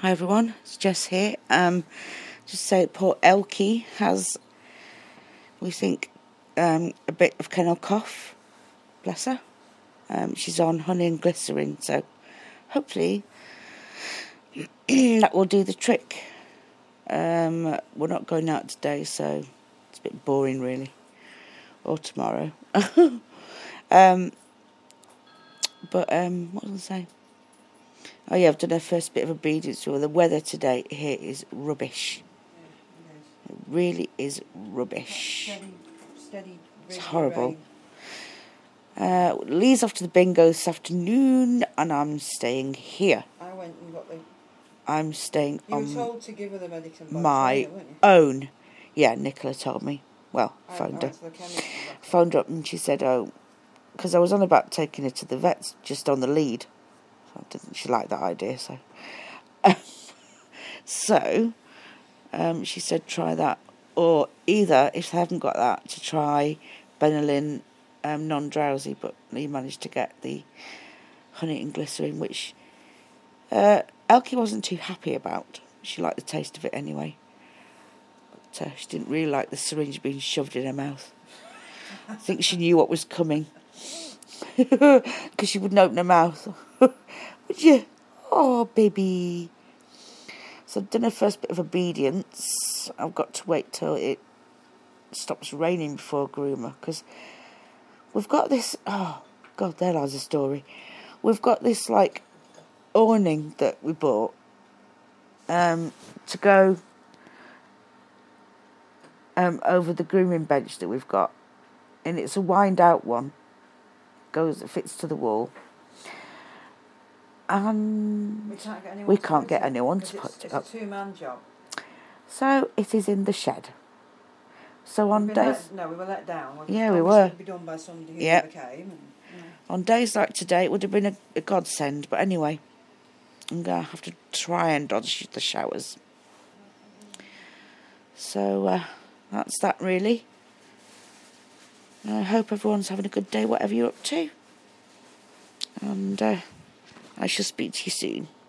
Hi everyone, it's Jess here. Just say poor Elkie has, we think, a bit of kennel cough. Bless her. She's on honey and glycerin, so hopefully that will do the trick. We're not going out today, so it's a bit boring really. Or tomorrow. But what was I going to say? Oh yeah, I've done her first bit of obedience. Well, the weather today here is rubbish. It really is rubbish. Steady it's horrible. Lee's off to the bingo this afternoon, and I'm staying here. I went and got the... I'm staying You on were told to give her the medicine by my trainer, weren't you? own. Yeah, Nicola told me. Well, phoned I her. went to the chemist and got it. Phoned her up and she said, oh, because I was on about taking her to the vets just on the lead. So didn't she like that idea, so... she said try that, or either, if they haven't got that, to try Benylin non-drowsy, but he managed to get the honey and glycerin, which Elkie wasn't too happy about. She liked the taste of it anyway, but she didn't really like the syringe being shoved in her mouth. I think she knew what was coming, because she wouldn't open her mouth. Would you? Oh, baby. So I've done a first bit of obedience. I've got to wait till it stops raining before groomer, because we've got this... Oh, God, there lies a story. We've got this, like, awning that we bought to go over the grooming bench that we've got. And it's a wind-out one. It fits to the wall. And we can't get anyone to put it up. It's a two-man job. So it is in the shed. So on days... we were let down. Yeah, we were. It would be done by somebody who Yep. never came. On days like today, it would have been a godsend. But anyway, I'm going to have to try and dodge the showers. So that's that really. I hope everyone's having a good day, whatever you're up to. And I shall speak to you soon.